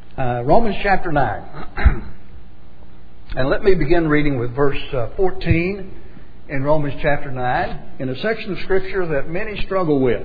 Romans chapter 9. And let me begin reading with verse 14 in Romans chapter 9, in a section of Scripture that many struggle with.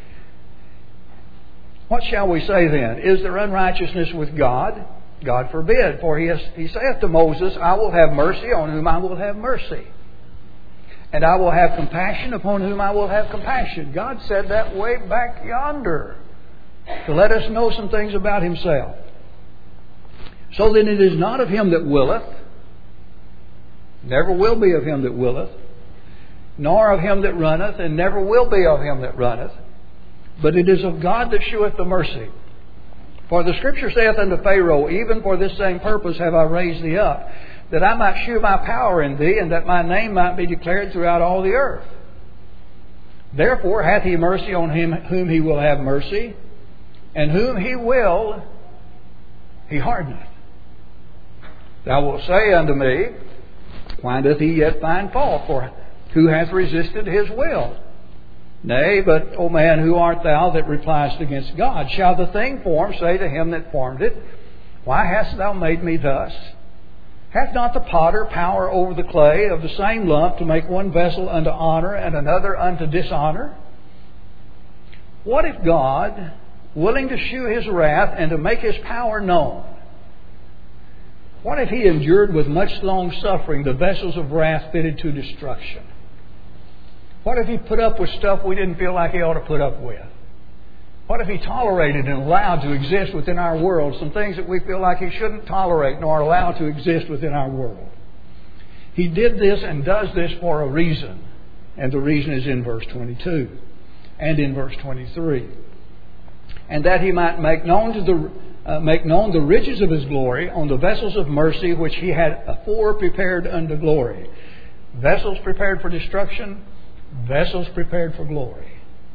What shall we say then? Is there unrighteousness with God? God forbid. For he saith to Moses, I will have mercy on whom I will have mercy, and I will have compassion upon whom I will have compassion. God said that way back yonder to let us know some things about Himself. So then it is not of him that willeth, never will be of him that willeth, nor of him that runneth, and never will be of him that runneth, but it is of God that sheweth the mercy. For the Scripture saith unto Pharaoh, even for this same purpose have I raised thee up, that I might shew my power in thee, and that my name might be declared throughout all the earth. Therefore hath He mercy on him whom He will have mercy, and whom He will, He hardeneth. Thou wilt say unto me, why doth he yet find fault? For who hath resisted His will? Nay, but, O man, who art thou that repliest against God? Shall the thing formed say to him that formed it, why hast thou made me thus? Hath not the potter power over the clay of the same lump to make one vessel unto honor and another unto dishonor? What if God, willing to shew His wrath and to make His power known, what if He endured with much long suffering the vessels of wrath fitted to destruction? What if He put up with stuff we didn't feel like He ought to put up with? What if He tolerated and allowed to exist within our world some things that we feel like He shouldn't tolerate nor allow to exist within our world? He did this and does this for a reason. And the reason is in verse 22 and in verse 23. And that He might make known the riches of His glory on the vessels of mercy which He had afore prepared unto glory. Vessels prepared for destruction, vessels prepared for glory.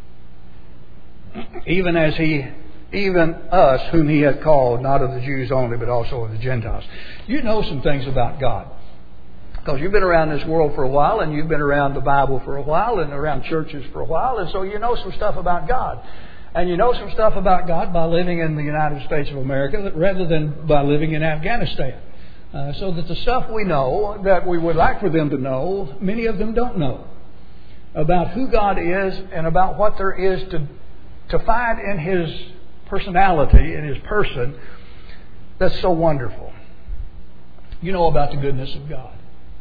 Even us whom He hath called, not of the Jews only, but also of the Gentiles. You know some things about God, because you've been around this world for a while, and you've been around the Bible for a while, and around churches for a while, and so you know some stuff about God. And you know some stuff about God by living in the United States of America rather than by living in Afghanistan. So that the stuff we know that we would like for them to know, many of them don't know about who God is and about what there is to find in His personality, in His person, that's so wonderful. You know about the goodness of God.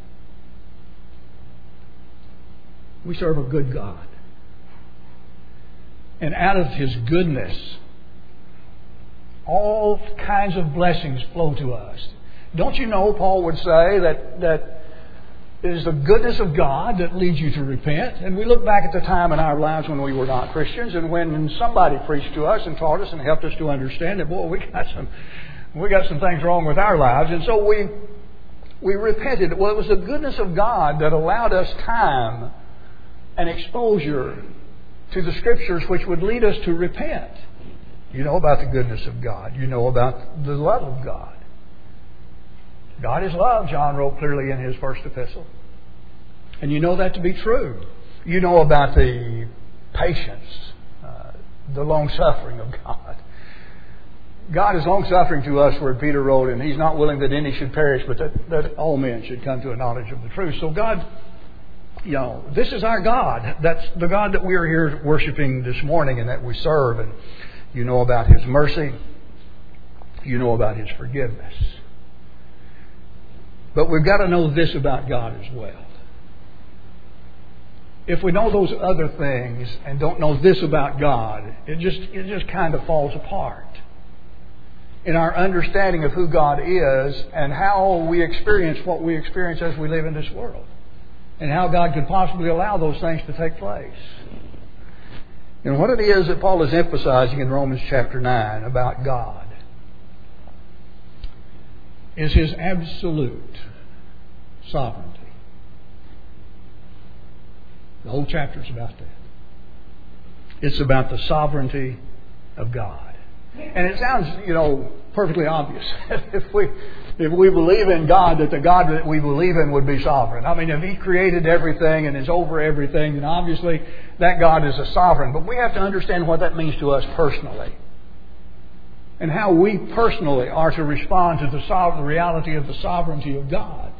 We serve a good God. And out of His goodness, all kinds of blessings flow to us. Don't you know, Paul would say that it is the goodness of God that leads you to repent. And we look back at the time in our lives when we were not Christians, and when somebody preached to us and taught us and helped us to understand that, boy, we got some things wrong with our lives. And so we repented. Well, it was the goodness of God that allowed us time and exposure to the Scriptures which would lead us to repent. You know about the goodness of God. You know about the love of God. God is love, John wrote clearly in his first epistle. And you know that to be true. You know about the patience, the long-suffering of God. God is long-suffering to us, where Peter wrote, and He's not willing that any should perish, but that all men should come to a knowledge of the truth. So God, you know, this is our God. That's the God that we are here worshiping this morning and that we serve. And you know about His mercy. You know about His forgiveness. But we've got to know this about God as well. If we know those other things and don't know this about God, it just kind of falls apart in our understanding of who God is and how we experience what we experience as we live in this world, and how God could possibly allow those things to take place. And what it is that Paul is emphasizing in Romans chapter 9 about God is His absolute sovereignty. The whole chapter is about that. It's about the sovereignty of God. And it sounds, perfectly obvious. If we believe in God, that the God that we believe in would be sovereign. I mean, if He created everything and is over everything, then obviously that God is a sovereign. But we have to understand what that means to us personally. and how we personally are to respond to the reality of the sovereignty of God.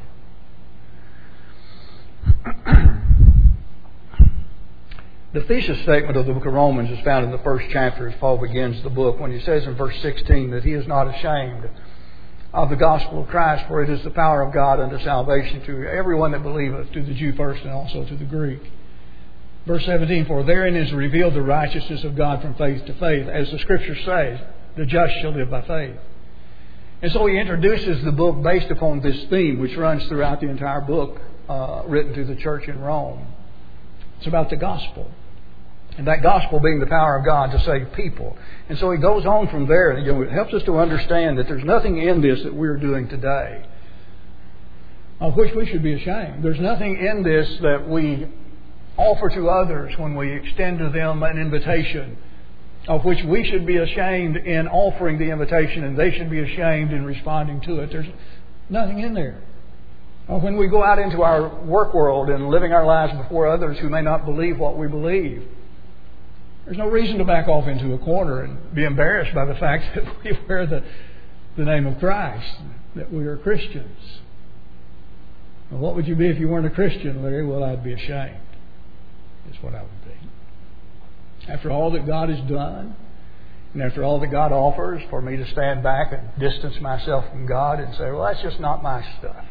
The thesis statement of the book of Romans is found in the first chapter as Paul begins the book when he says in verse 16 that he is not ashamed of the gospel of Christ, for it is the power of God unto salvation to everyone that believeth, to the Jew first and also to the Greek. Verse 17, for therein is revealed the righteousness of God from faith to faith. As the Scripture says, the just shall live by faith. And so he introduces the book based upon this theme, which runs throughout the entire book written to the church in Rome. It's about the gospel. And that gospel being the power of God to save people. And so he goes on from there. And, it helps us to understand that there's nothing in this that we're doing today of which we should be ashamed. There's nothing in this that we offer to others when we extend to them an invitation of which we should be ashamed in offering the invitation and they should be ashamed in responding to it. There's nothing in there. When we go out into our work world and living our lives before others who may not believe what we believe, there's no reason to back off into a corner and be embarrassed by the fact that we wear the name of Christ, that we are Christians. Well, what would you be if you weren't a Christian, Larry? Well, I'd be ashamed. That's what I would be. After all that God has done, and after all that God offers, for me to stand back and distance myself from God and say, well, that's just not my stuff,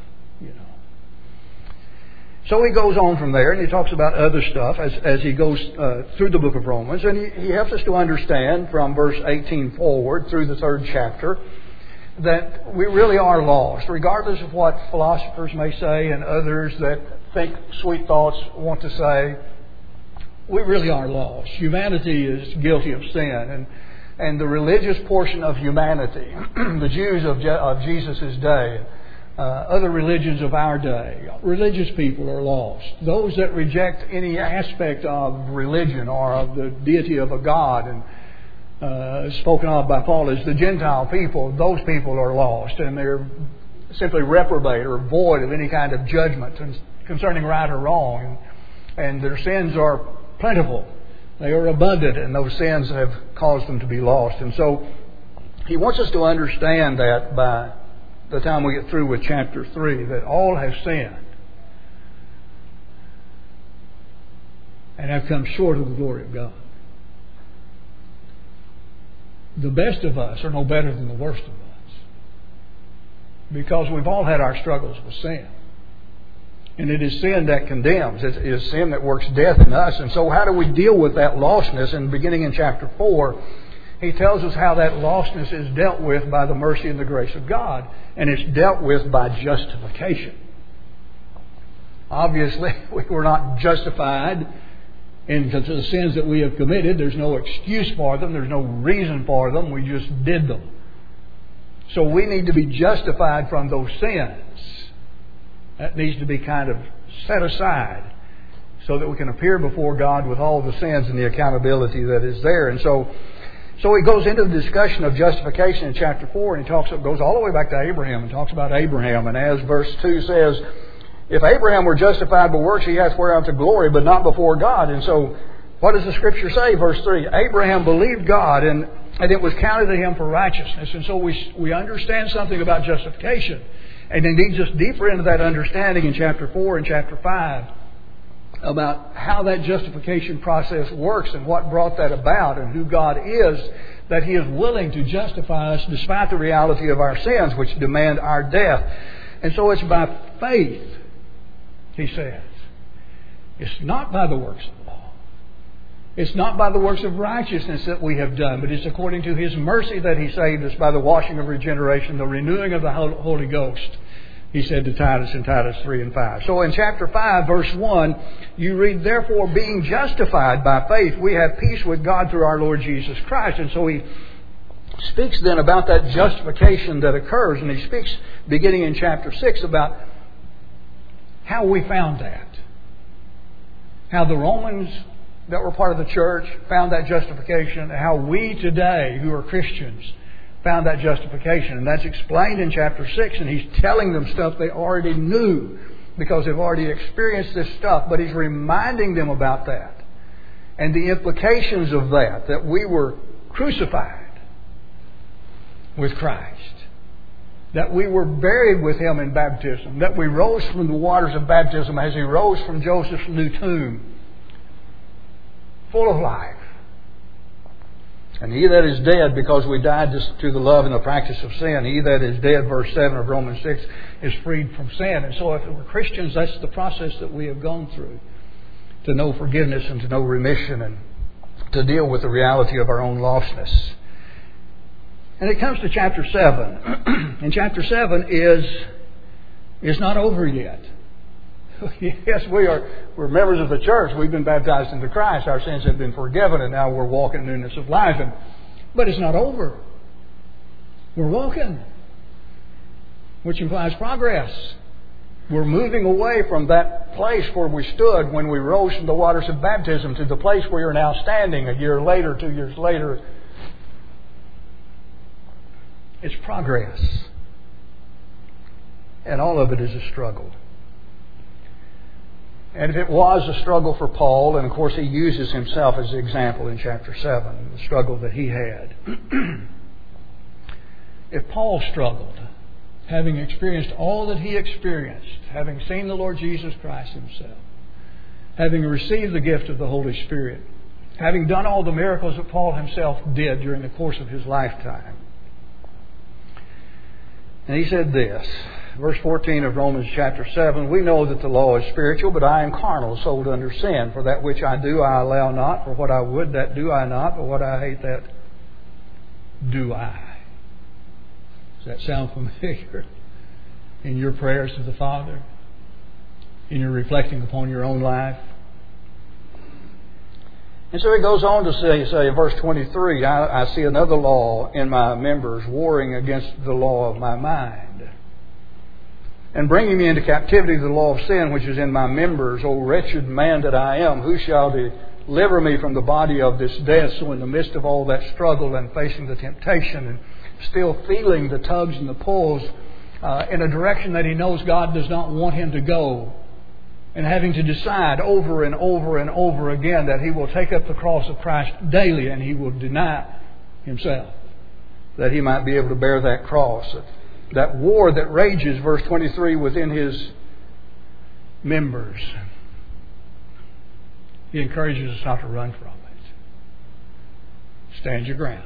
So he goes on from there and he talks about other stuff as he goes through the book of Romans. And he helps us to understand from verse 18 forward through the 3rd chapter that we really are lost, regardless of what philosophers may say and others that think sweet thoughts want to say. We really are lost. Humanity is guilty of sin. And the religious portion of humanity, the Jews of Jesus' day, other religions of our day, religious people are lost. Those that reject any aspect of religion or of the deity of a God, and spoken of by Paul as the Gentile people, those people are lost, and they're simply reprobate or void of any kind of judgment concerning right or wrong, and their sins are plentiful. They are abundant, and those sins have caused them to be lost. And so he wants us to understand that by the time we get through with chapter 3, that all have sinned and have come short of the glory of God. The best of us are no better than the worst of us, because we've all had our struggles with sin. And it is sin that condemns. It is sin that works death in us. And so how do we deal with that lostness? And beginning in chapter 4, he tells us how that lostness is dealt with by the mercy and the grace of God. And it's dealt with by justification. Obviously, we were not justified in the sins that we have committed. There's no excuse for them. There's no reason for them. We just did them. So we need to be justified from those sins. That needs to be kind of set aside so that we can appear before God with all the sins and the accountability that is there. And so he goes into the discussion of justification in chapter 4, and he goes all the way back to Abraham and talks about Abraham. And as verse 2 says, if Abraham were justified by works, he hath whereunto glory, but not before God. And so what does the Scripture say? Verse 3, Abraham believed God, and it was counted to him for righteousness. And so we understand something about justification. And he leads us deeper into that understanding in chapter 4 and chapter 5 about how that justification process works and what brought that about and who God is, that He is willing to justify us despite the reality of our sins, which demand our death. And so it's by faith, he says. It's not by the works of the law. It's not by the works of righteousness that we have done, but it's according to His mercy that He saved us by the washing of regeneration, the renewing of the Holy Ghost, he said to Titus in Titus 3 and 5. So in chapter 5, verse 1, you read, therefore, being justified by faith, we have peace with God through our Lord Jesus Christ. And so he speaks then about that justification that occurs, and he speaks beginning in chapter 6 about how we found that. How the Romans that were part of the church found that justification, how we today who are Christians found that justification. And that's explained in chapter 6, and he's telling them stuff they already knew because they've already experienced this stuff, but he's reminding them about that and the implications of that we were crucified with Christ. That we were buried with Him in baptism. That we rose from the waters of baptism as He rose from Joseph's new tomb, full of life. And he that is dead, because we died to the love and the practice of sin, he that is dead, verse 7 of Romans 6, is freed from sin. And so if we're Christians, that's the process that we have gone through. To know forgiveness and to know remission and to deal with the reality of our own lostness. And it comes to chapter 7. And chapter 7 is not over yet. Yes, we're members of the church. We've been baptized into Christ. Our sins have been forgiven, and now we're walking in newness of life. But it's not over. We're walking, which implies progress. We're moving away from that place where we stood when we rose from the waters of baptism to the place where you're now standing a year later, 2 years later. It's progress. And all of it is a struggle. And if it was a struggle for Paul, and of course he uses himself as an example in chapter 7, the struggle that he had. If Paul struggled, having experienced all that he experienced, having seen the Lord Jesus Christ Himself, having received the gift of the Holy Spirit, having done all the miracles that Paul himself did during the course of his lifetime. And he said this, verse 14 of Romans chapter 7, we know that the law is spiritual, but I am carnal, sold under sin. For that which I do I allow not, for what I would that do I not, but what I hate that do I. Does that sound familiar in your prayers to the Father? In your reflecting upon your own life? And so he goes on to say in verse 23, I see another law in my members warring against the law of my mind, and bringing me into captivity to the law of sin which is in my members. O wretched man that I am, who shall deliver me from the body of this death? So in the midst of all that struggle and facing the temptation and still feeling the tugs and the pulls in a direction that he knows God does not want him to go, and having to decide over and over and over again that he will take up the cross of Christ daily and he will deny himself, that he might be able to bear that cross. That war that rages, verse 23, within his members. He encourages us not to run from it. Stand your ground.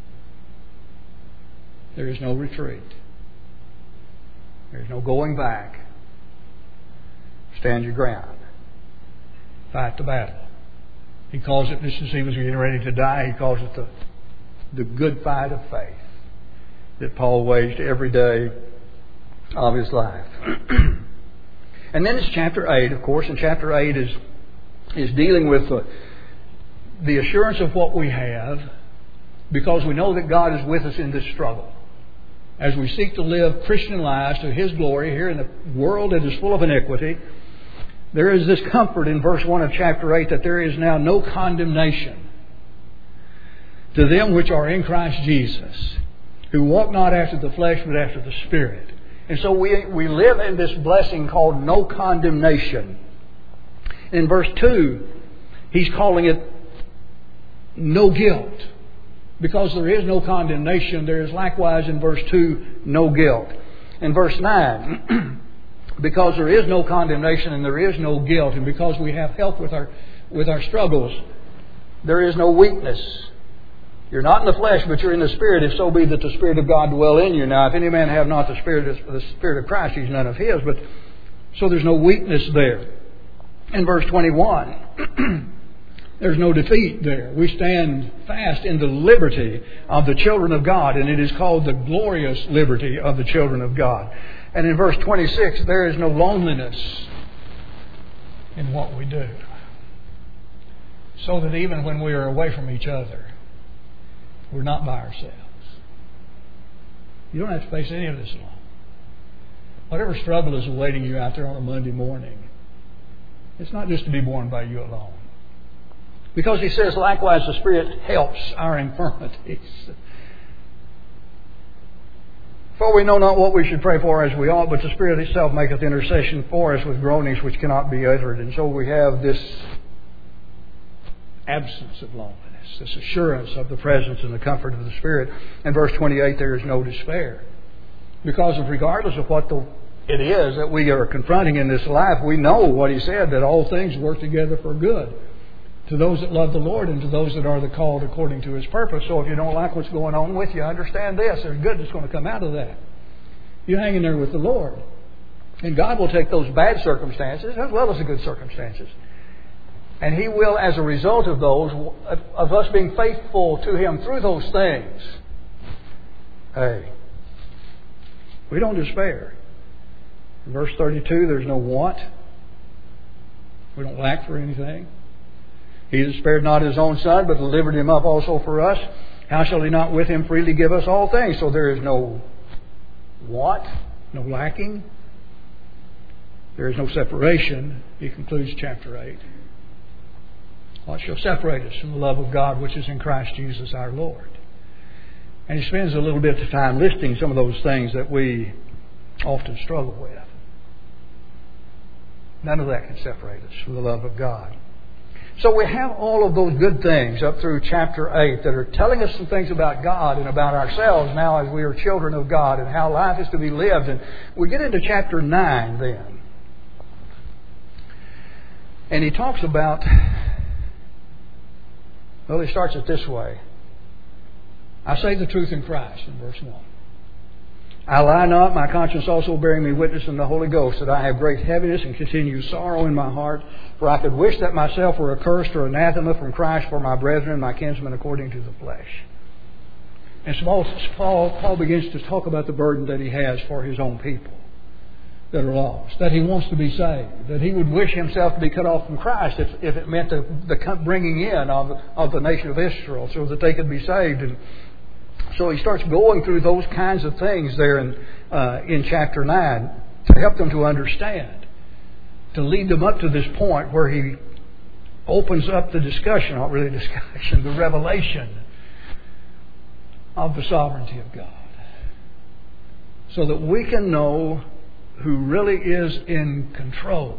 There is no retreat. There is no going back. Stand your ground. Fight the battle. He calls it, just as he was getting ready to die, he calls it the good fight of faith that Paul waged every day of his life. And then it's chapter 8, of course, and chapter 8 is dealing with the assurance of what we have, because we know that God is with us in this struggle. As we seek to live Christian lives to His glory here in a world that is full of iniquity, there is this comfort in verse 1 of chapter 8 that there is now no condemnation to them which are in Christ Jesus, who walk not after the flesh but after the Spirit. And so we live in this blessing called no condemnation. In verse 2, he's calling it no guilt. Because there is no condemnation, there is likewise in verse 2 no guilt. In verse 9, because there is no condemnation and there is no guilt, and because we have help with our struggles, there is no weakness. You're not in the flesh, but you're in the Spirit, if so be that the Spirit of God dwell in you. Now, if any man have not the Spirit of Christ, he's none of his. But so there's no weakness there. In verse 21, there's no defeat there. We stand fast in the liberty of the children of God, and it is called the glorious liberty of the children of God. And in verse 26, there is no loneliness in what we do. So that even when we are away from each other, we're not by ourselves. You don't have to face any of this alone. Whatever struggle is awaiting you out there on a Monday morning, it's not just to be borne by you alone. Because he says, likewise, the Spirit helps our infirmities. For we know not what we should pray for as we ought, but the Spirit itself maketh intercession for us with groanings which cannot be uttered. And so we have this absence of loneliness, this assurance of the presence and the comfort of the Spirit. In verse 28, there is no despair. Because regardless of what it is that we are confronting in this life, we know what he said, that all things work together for good to those that love the Lord and to those that are the called according to His purpose. So if you don't like what's going on with you, understand this. There's good that's going to come out of that. You hang in there with the Lord. And God will take those bad circumstances as well as the good circumstances. And He will, as a result of those, of us being faithful to Him through those things, hey, we don't despair. In verse 32, there's no want. We don't lack for anything. He that spared not His own Son, but delivered Him up also for us, how shall He not with Him freely give us all things? So there is no want, no lacking. There is no separation. He concludes chapter 8. What shall separate us from the love of God which is in Christ Jesus our Lord? And he spends a little bit of time listing some of those things that we often struggle with. None of that can separate us from the love of God. So we have all of those good things up through chapter 8 that are telling us some things about God and about ourselves now as we are children of God and how life is to be lived. And we get into chapter 9 then. And he talks about, well, he starts it this way. I say the truth in Christ, in verse 1. I lie not, my conscience also bearing me witness in the Holy Ghost, that I have great heaviness and continued sorrow in my heart. For I could wish that myself were accursed or anathema from Christ for my brethren, my kinsmen according to the flesh. And so Paul begins to talk about the burden that he has for his own people that are lost, that he wants to be saved, that he would wish himself to be cut off from Christ if it meant the bringing in of the nation of Israel so that they could be saved. And so he starts going through those kinds of things there in chapter 9 to help them to understand, to lead them up to this point where he opens up the discussion, not really discussion, the revelation of the sovereignty of God, so that we can know who really is in control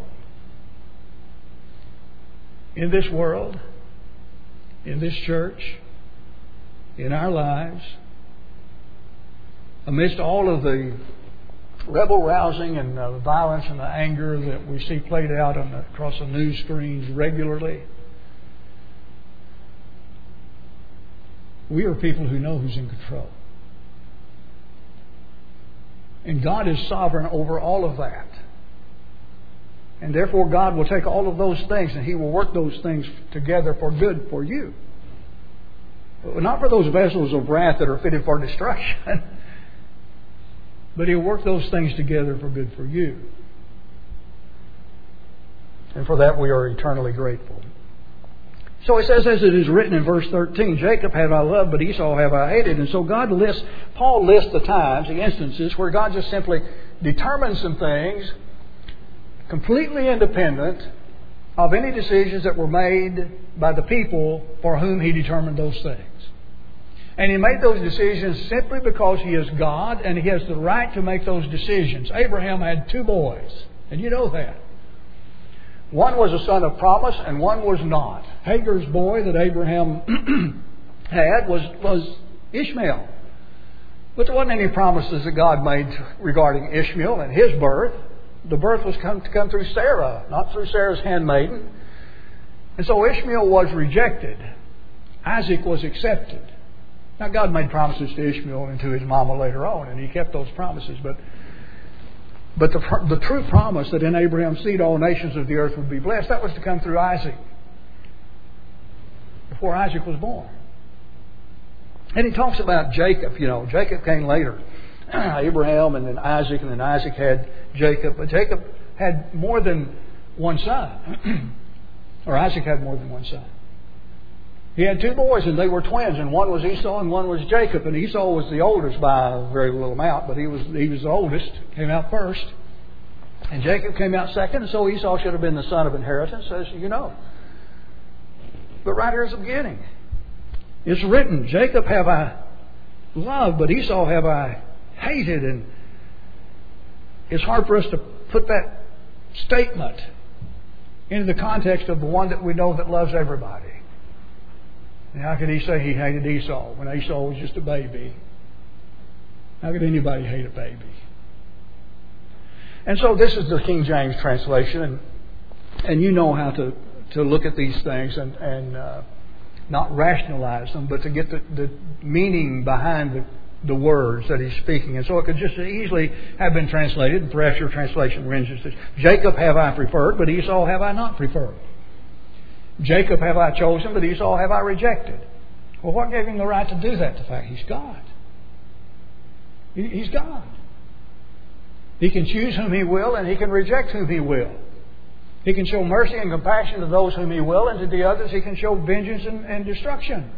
in this world, in this church, in our lives, amidst all of the rebel-rousing and the violence and the anger that we see played out across the news screens regularly. We are people who know who's in control. And God is sovereign over all of that. And therefore God will take all of those things and He will work those things together for good for you. Not for those vessels of wrath that are fitted for destruction. But He'll work those things together for good for you. And for that we are eternally grateful. So it says, as it is written in verse 13, Jacob have I loved, but Esau have I hated. And so Paul lists the times, the instances, where God just simply determined some things completely independent of any decisions that were made by the people for whom He determined those things. And He made those decisions simply because He is God and He has the right to make those decisions. Abraham had 2 boys, and you know that. One was a son of promise and one was not. Hagar's boy that Abraham had was Ishmael. But there wasn't any promises that God made regarding Ishmael and his birth. The birth was to come through Sarah, not through Sarah's handmaiden. And so Ishmael was rejected. Isaac was accepted. Now God made promises to Ishmael and to his mama later on, and He kept those promises. But the true promise that in Abraham's seed all nations of the earth would be blessed, that was to come through Isaac. Before Isaac was born. And he talks about Jacob. You know, Jacob came later. Abraham and then Isaac had Jacob. But Jacob had more than one son. Or Isaac had more than one son. He had 2 boys and they were twins, and one was Esau and one was Jacob. And Esau was the oldest by a very little amount, but he was the oldest, came out first. And Jacob came out second, and so Esau should have been the son of inheritance, as you know. But right here is the beginning. It's written, Jacob have I loved, but Esau have I hated. And it's hard for us to put that statement into the context of the one that we know that loves everybody. And how could he say he hated Esau when Esau was just a baby? How could anybody hate a baby? And so this is the King James translation, and you know how to look at these things and not rationalize them, but to get the meaning behind the words that he's speaking. And so it could just easily have been translated, and perhaps your translation renders this: Jacob have I preferred, but Esau have I not preferred. Jacob have I chosen, but Esau have I rejected. Well, what gave him the right to do that? The fact he's God. He's God. He can choose whom He will, and He can reject whom He will. He can show mercy and compassion to those whom He will, and to the others He can show vengeance and destruction.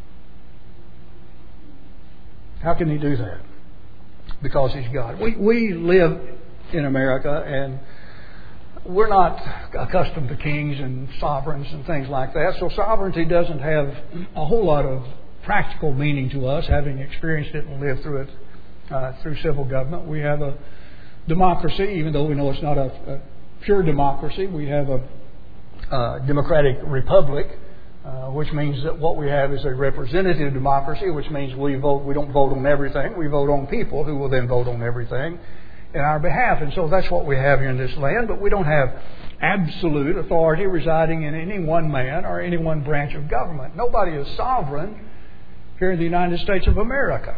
How can He do that? Because He's God. We live in America, and we're not accustomed to kings and sovereigns and things like that. So sovereignty doesn't have a whole lot of practical meaning to us, having experienced it and lived through it through civil government. We have a democracy, even though we know it's not a pure democracy. We have a democratic republic, which means that what we have is a representative democracy, which means we don't vote on everything. We vote on people who will then vote on everything in our behalf. And so that's what we have here in this land. But we don't have absolute authority residing in any one man or any one branch of government. Nobody is sovereign here in the United States of America.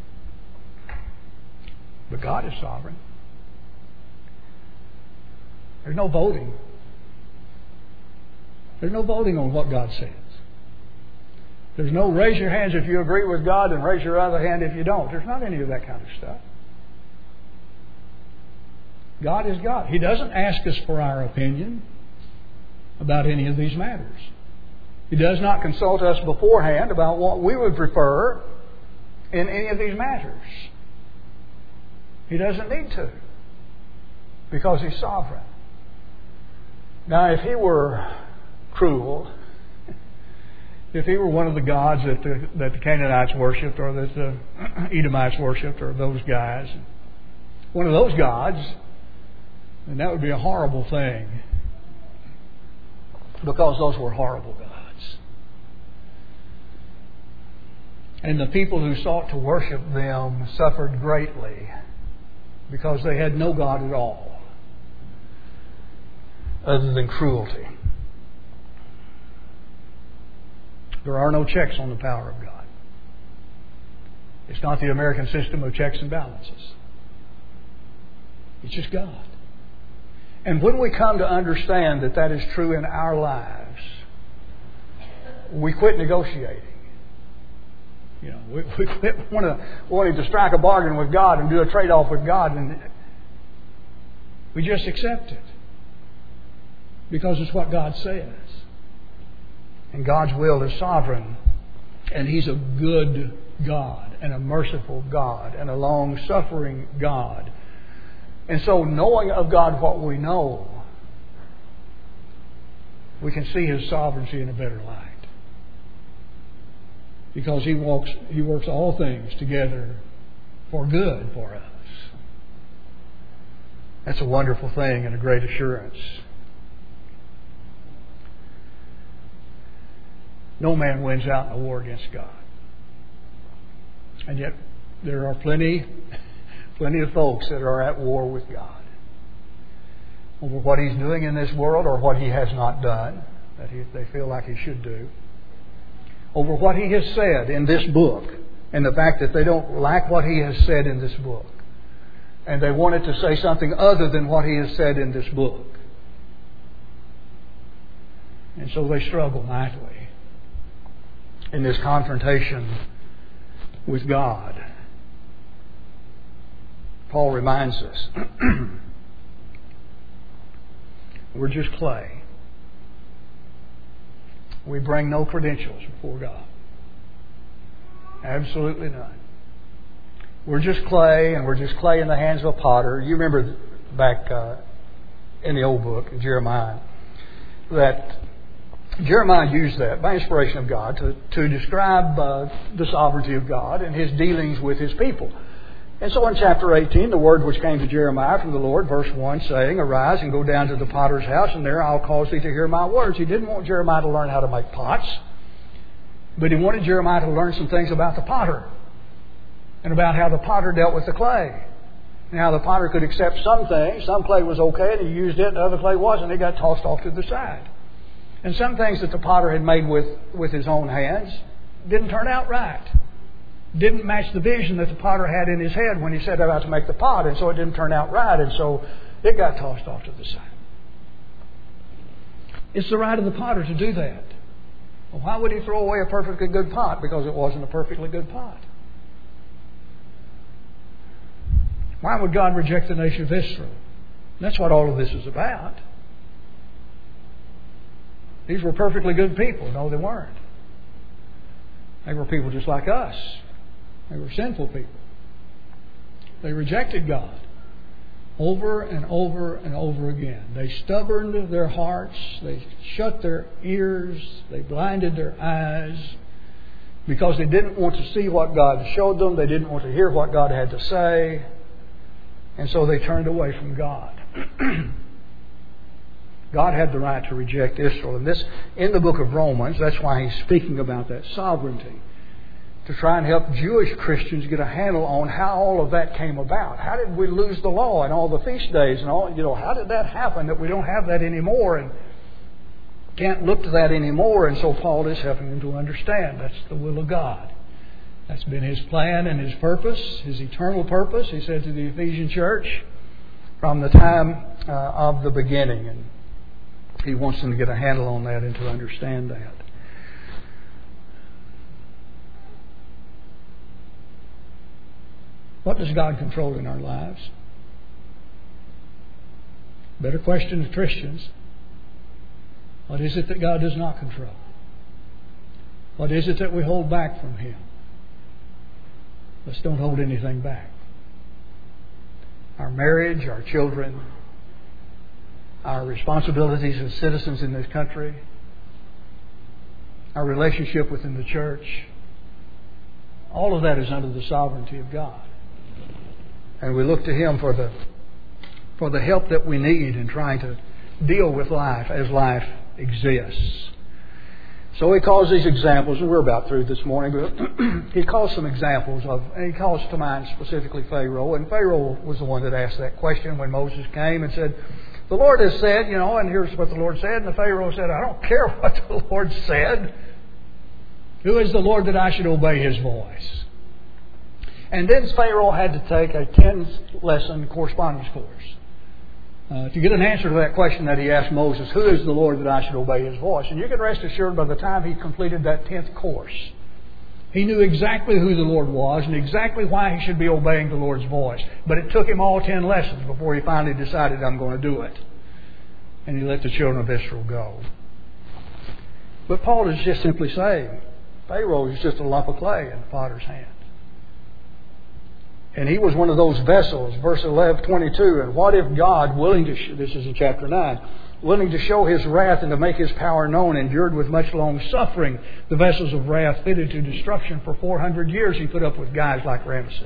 But God is sovereign. There's no voting. There's no voting on what God says. There's no raise your hands if you agree with God and raise your other hand if you don't. There's not any of that kind of stuff. God is God. He doesn't ask us for our opinion about any of these matters. He does not consult us beforehand about what we would prefer in any of these matters. He doesn't need to, because He's sovereign. Now, if He were cruel, if He were one of the gods that the Canaanites worshipped, or that the Edomites worshipped, or those guys, one of those gods, then that would be a horrible thing, because those were horrible gods. And the people who sought to worship them suffered greatly, because they had no God at all other than cruelty. There are no checks on the power of God. It's not the American system of checks and balances. It's just God. And when we come to understand that that is true in our lives, we quit negotiating. You know, we quit wanting to strike a bargain with God and do a trade-off with God, and we just accept it because it's what God says. And God's will is sovereign, and He's a good God and a merciful God and a long-suffering God. And so, knowing of God what we know, we can see His sovereignty in a better light. Because He works all things together for good for us. That's a wonderful thing and a great assurance. No man wins out in a war against God. And yet there are plenty of folks that are at war with God over what He's doing in this world, or what He has not done that they feel like He should do, over what He has said in this book, and the fact that they don't like what He has said in this book, and they wanted to say something other than what He has said in this book. And so they struggle mightily in this confrontation with God. Paul reminds us, we're just clay. We bring no credentials before God. Absolutely none. We're just clay, and we're just clay in the hands of a potter. You remember back in the old book, Jeremiah, that Jeremiah used that by inspiration of God to describe the sovereignty of God and His dealings with His people. And so in chapter 18, the word which came to Jeremiah from the Lord, verse 1, saying, "Arise and go down to the potter's house, and there I'll cause thee to hear my words." He didn't want Jeremiah to learn how to make pots. But he wanted Jeremiah to learn some things about the potter and about how the potter dealt with the clay. And how the potter could accept some things. Some clay was okay and he used it, and other clay wasn't. It got tossed off to the side. And some things that the potter had made with his own hands didn't turn out right. Didn't match the vision that the potter had in his head when he set out to make the pot. And so it didn't turn out right. And so it got tossed off to the side. It's the right of the potter to do that. Well, why would he throw away a perfectly good pot? Because it wasn't a perfectly good pot. Why would God reject the nation of Israel? That's what all of this is about. These were perfectly good people. No, they weren't. They were people just like us. They were sinful people. They rejected God over and over and over again. They stubborned their hearts. They shut their ears. They blinded their eyes because they didn't want to see what God showed them. They didn't want to hear what God had to say. And so they turned away from God. God had the right to reject Israel. And this, in the book of Romans, that's why he's speaking about that sovereignty. To try and help Jewish Christians get a handle on how all of that came about. How did we lose the law and all the feast days and all? How did that happen that we don't have that anymore and can't look to that anymore? And so Paul is helping them to understand that's the will of God. That's been His plan and His purpose, His eternal purpose, he said to the Ephesian church, from the time of the beginning. And he wants them to get a handle on that and to understand that. What does God control in our lives? Better question to Christians. What is it that God does not control? What is it that we hold back from Him? Let's don't hold anything back. Our marriage, our children, our responsibilities as citizens in this country, our relationship within the church, all of that is under the sovereignty of God. And we look to Him for the help that we need in trying to deal with life as life exists. So he calls these examples, and we're about through this morning, but he calls some examples and he calls to mind specifically Pharaoh. And Pharaoh was the one that asked that question when Moses came and said, the Lord has said, and here's what the Lord said. And the Pharaoh said, I don't care what the Lord said. Who is the Lord that I should obey His voice? And then Pharaoh had to take a 10-lesson correspondence course to get an answer to that question that he asked Moses, who is the Lord that I should obey His voice? And you can rest assured by the time he completed that 10th course, he knew exactly who the Lord was and exactly why he should be obeying the Lord's voice. But it took him all 10 lessons before he finally decided, I'm going to do it. And he let the children of Israel go. But Paul is just simply saying, Pharaoh is just a lump of clay in the potter's hand. And he was one of those vessels, verse 11:22. And what if God, willing to, this is in chapter 9, willing to show His wrath and to make His power known, endured with much long suffering the vessels of wrath fitted to destruction for 400 years. He put up with guys like Ramesses.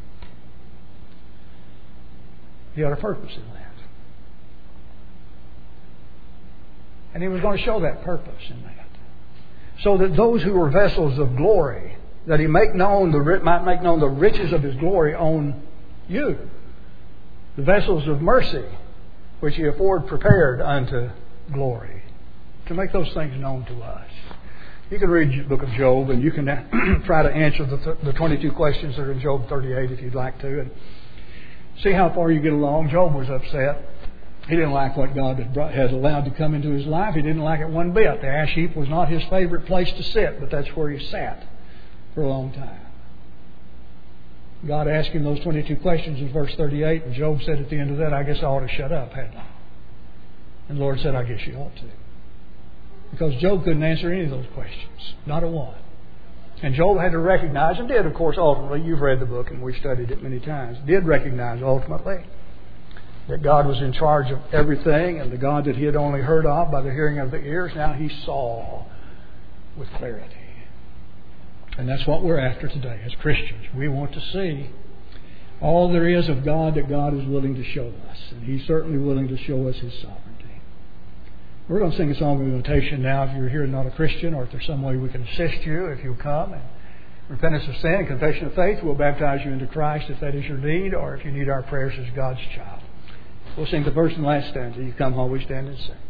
He had a purpose in that. And He was going to show that purpose in that. So that those who were vessels of glory, that He might make known the riches of His glory on you. The vessels of mercy, which He afore prepared unto glory. To make those things known to us. You can read the book of Job and you can try to answer the 22 questions that are in Job 38 if you'd like to. And see how far you get along. Job was upset. He didn't like what God had allowed to come into his life. He didn't like it one bit. The ash heap was not his favorite place to sit, but that's where he sat for a long time. God asked him those 22 questions in verse 38, and Job said at the end of that, I guess I ought to shut up, hadn't I? And the Lord said, I guess you ought to. Because Job couldn't answer any of those questions. Not a one. And Job had to recognize, and did, of course, ultimately, you've read the book and we've studied it many times, did recognize ultimately that God was in charge of everything, and the God that he had only heard of by the hearing of the ears, now he saw with clarity. And that's what we're after today as Christians. We want to see all there is of God that God is willing to show us. And He's certainly willing to show us His sovereignty. We're going to sing a song of invitation now. If you're here and not a Christian, or if there's some way we can assist you, if you'll come and repentance of sin and confession of faith, we'll baptize you into Christ if that is your need, or if you need our prayers as God's child. We'll sing the first and last stanza. You come while we stand and sing.